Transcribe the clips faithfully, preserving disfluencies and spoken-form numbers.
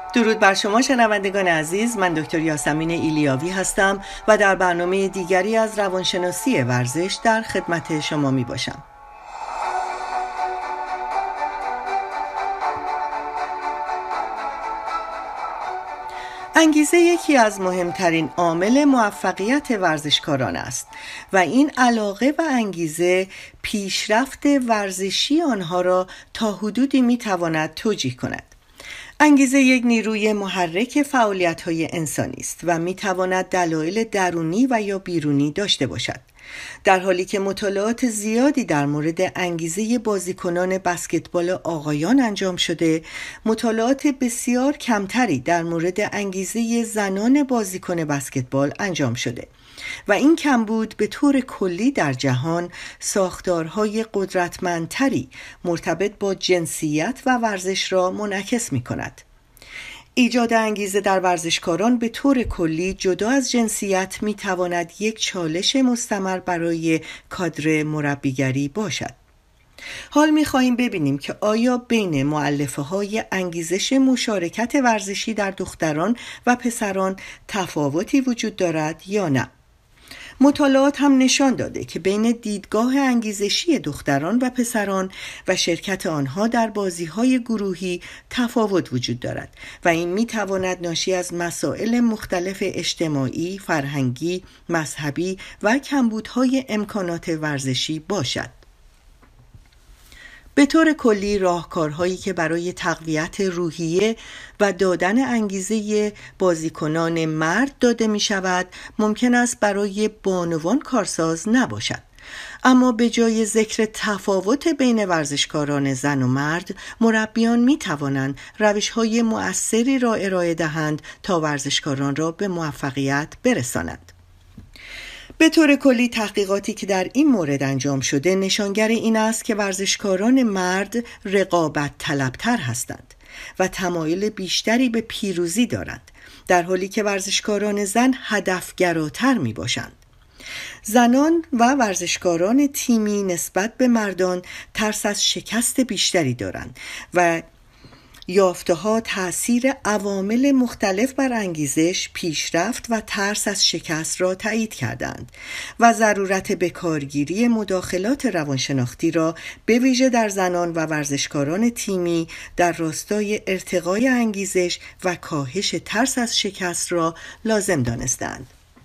درود بر شما شنوندگان عزیز، من دکتر یاسمین ایلیاوی هستم و در برنامه دیگری از روانشناسی ورزش در خدمت شما می باشم. انگیزه یکی از مهمترین عامل موفقیت ورزشکاران است و این علاقه و انگیزه پیشرفت ورزشی آنها را تا حدودی می تواند توجیه کند. انگیزه یک نیروی محرک فعالیت‌های انسانی است و می‌تواند دلایل درونی و یا بیرونی داشته باشد. در حالی که مطالعات زیادی در مورد انگیزه بازیکنان بسکتبال آقایان انجام شده، مطالعات بسیار کمتری در مورد انگیزه زنان بازیکن بسکتبال انجام شده و این کمبود به طور کلی در جهان ساختارهای قدرتمندتری مرتبط با جنسیت و ورزش را منعکس می کند. ایجاد انگیزه در ورزشکاران به طور کلی جدا از جنسیت می تواند یک چالش مستمر برای کادر مربیگری باشد. حال می خواهیم ببینیم که آیا بین مؤلفه های انگیزش مشارکت ورزشی در دختران و پسران تفاوتی وجود دارد یا نه. مطالعات هم نشان داده که بین دیدگاه انگیزشی دختران و پسران و شرکت آنها در بازی‌های گروهی تفاوت وجود دارد و این می‌تواند ناشی از مسائل مختلف اجتماعی، فرهنگی، مذهبی و کمبودهای امکانات ورزشی باشد. به طور کلی راهکارهایی که برای تقویت روحیه و دادن انگیزه بازیکنان مرد داده می شود ممکن است برای بانوان کارساز نباشد، اما به جای ذکر تفاوت بین ورزشکاران زن و مرد، مربیان می توانند روش‌های مؤثری را ارائه دهند تا ورزشکاران را به موفقیت برسانند. به طور کلی تحقیقاتی که در این مورد انجام شده نشانگر این است که ورزشکاران مرد رقابت طلبتر هستند و تمایل بیشتری به پیروزی دارند، در حالی که ورزشکاران زن هدفگراتر می باشند. زنان و ورزشکاران تیمی نسبت به مردان ترس از شکست بیشتری دارند و یافته‌ها تأثیر عوامل مختلف بر انگیزش، پیشرفت و ترس از شکست را تایید کردند و ضرورت بکارگیری مداخلات روانشناختی را به ویژه در زنان و ورزشکاران تیمی در راستای ارتقای انگیزش و کاهش ترس از شکست را لازم دانستند.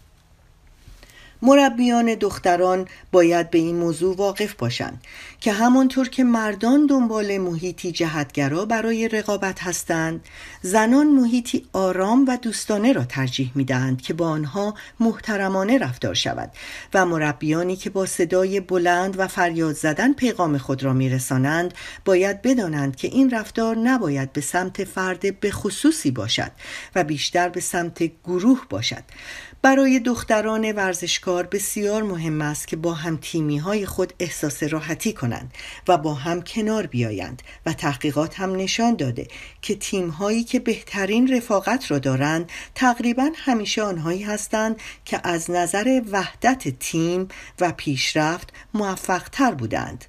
مربیان دختران باید به این موضوع واقف باشند که همانطور که مردان دنبال محیطی جهتگرا برای رقابت هستند، زنان محیطی آرام و دوستانه را ترجیح می‌دهند که با آنها محترمانه رفتار شود و مربیانی که با صدای بلند و فریاد زدن پیغام خود را می‌رسانند باید بدانند که این رفتار نباید به سمت فرد به خصوصی باشد و بیشتر به سمت گروه باشد. برای دختران ورزشکار بسیار مهم است که با هم تیمی های خود احساس راحتی کنند و با هم کنار بیایند و تحقیقات هم نشان داده که تیم هایی که بهترین رفاقت را دارند تقریبا همیشه آنهایی هستند که از نظر وحدت تیم و پیشرفت موفق تر بودند.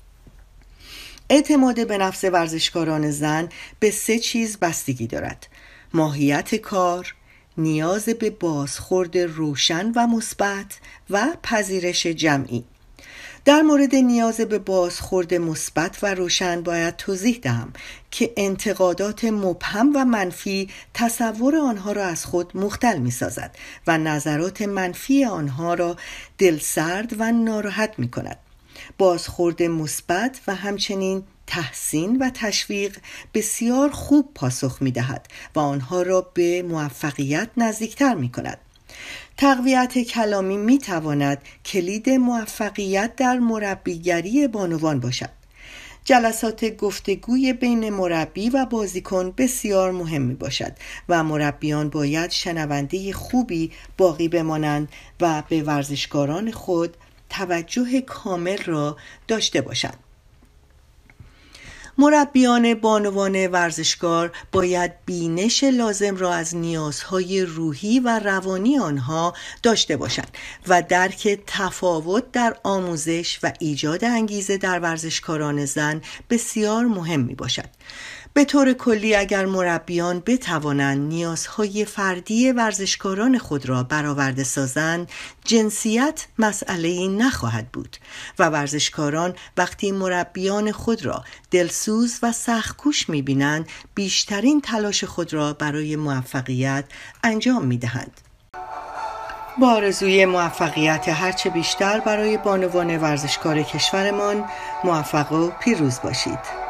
اعتماد به نفس ورزشکاران زن به سه چیز بستگی دارد: ماهیت کار، نیاز به بازخورد روشن و مثبت و پذیرش جمعی. در مورد نیاز به بازخورد مثبت و روشن باید توضیح دهم که انتقادات مبهم و منفی تصور آنها را از خود مختل می سازد و نظرات منفی آنها را دلسرد و ناراحت می کند. بازخورد مثبت و همچنین تحسین و تشویق بسیار خوب پاسخ می دهد و آنها را به موفقیت نزدیکتر می کند. تقویت کلامی می تواند کلید موفقیت در مربیگری بانوان باشد. جلسات گفتگوی بین مربی و بازیکن بسیار مهم می باشد و مربیان باید شنونده خوبی باقی بمانند و به ورزشکاران خود توجه کامل را داشته باشند. مربیان بانوان ورزشکار باید بینش لازم را از نیازهای روحی و روانی آنها داشته باشند و درک تفاوت در آموزش و ایجاد انگیزه در ورزشکاران زن بسیار مهم می باشد. به طور کلی اگر مربیان بتوانند نیازهای فردی ورزشکاران خود را برآورده سازند، جنسیت مسئله‌ای نخواهد بود و ورزشکاران وقتی مربیان خود را دلسوز و سخت‌کوش می‌بینند، بیشترین تلاش خود را برای موفقیت انجام می‌دهند. با آرزوی موفقیت هرچه بیشتر برای بانوان ورزشکار کشورمان، موفق و پیروز باشید.